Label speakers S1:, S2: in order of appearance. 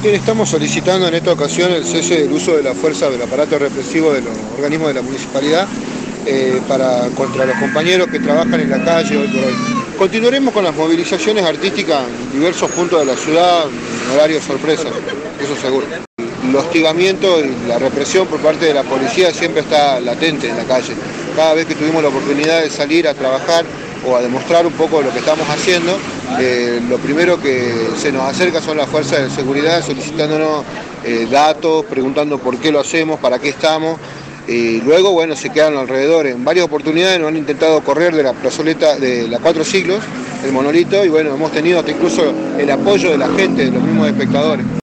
S1: Bien, estamos solicitando en esta ocasión el cese del uso de la fuerza del aparato represivo de los organismos de la municipalidad contra los compañeros que trabajan en la calle hoy por hoy. Continuaremos con las movilizaciones artísticas en diversos puntos de la ciudad, en horario sorpresa, eso seguro. El hostigamiento y la represión por parte de la policía siempre está latente en la calle. Cada vez que tuvimos la oportunidad de salir a trabajar o a demostrar un poco lo que estamos haciendo, lo primero que se nos acerca son las fuerzas de seguridad solicitándonos datos, preguntando por qué lo hacemos, para qué estamos. Y luego, bueno, se quedan alrededor. En varias oportunidades nos han intentado correr de la plazoleta de la Cuatro Siglos, el monolito, y bueno, hemos tenido hasta incluso el apoyo de la gente, de los mismos espectadores.